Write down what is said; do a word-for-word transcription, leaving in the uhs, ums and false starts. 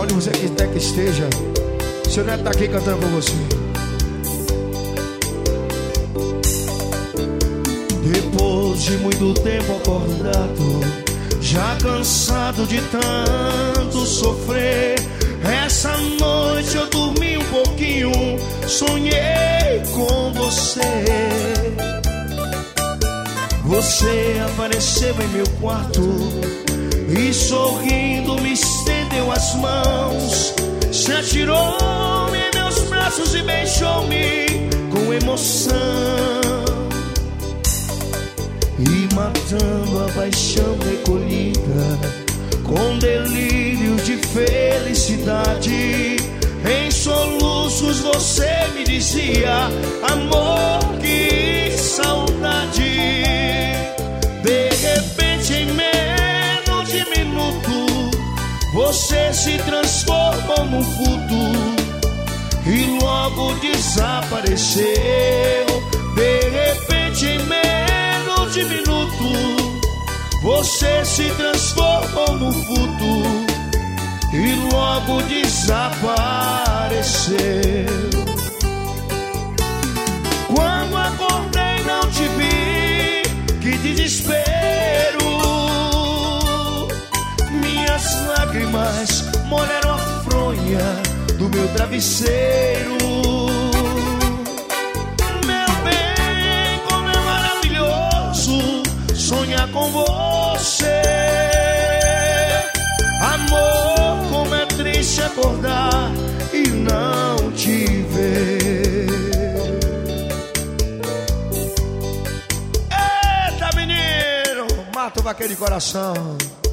onde você quiser que esteja, seu Neto tá aqui cantando com você. Depois de muito tempo acordado, já cansado de tanto sofrer, essa noite eu dormi um pouquinho, sonhei com você. Você apareceu em meu quarto e sorrindo me estendeu as mãos, se atirou-me em meus braços e beijou-me com emoção, e matando a paixão recolhida, com delírio de felicidade, em soluços você me dizia: amor, que saudade. De repente, em menos de minuto, você se transformou num vulto e logo desapareceu. De repente, em menos de minuto, você se transformou num vulto e logo desapareceu. Quando acordei não te vi, que desespero. Minhas lágrimas molharam a fronha do meu travesseiro. Meu bem, como é maravilhoso sonhar com você. Amor, como é triste acordar e não te ver. Eita, menino, mata o vaqueiro de coração.